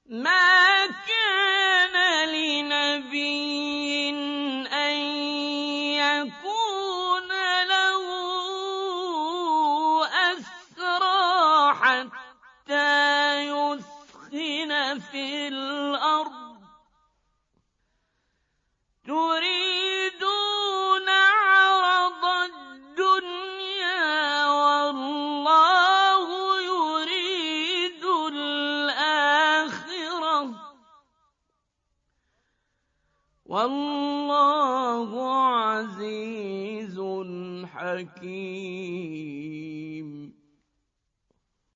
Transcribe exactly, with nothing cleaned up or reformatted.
مَا كَانَ لِنَبِيٍّ أَن يَكُونَ لَهُ أَسْرَىٰ حَتَّىٰ يُثْخِنَ فِي الْأَرْضِ ۚ تُرِيدُونَ عَرَضَ الدُّنْيَا وَاللَّهُ يُرِيدُ الْآخِرَةَ ۗ وَاللَّهُ عَزِيزٌ حَكِيمٌ.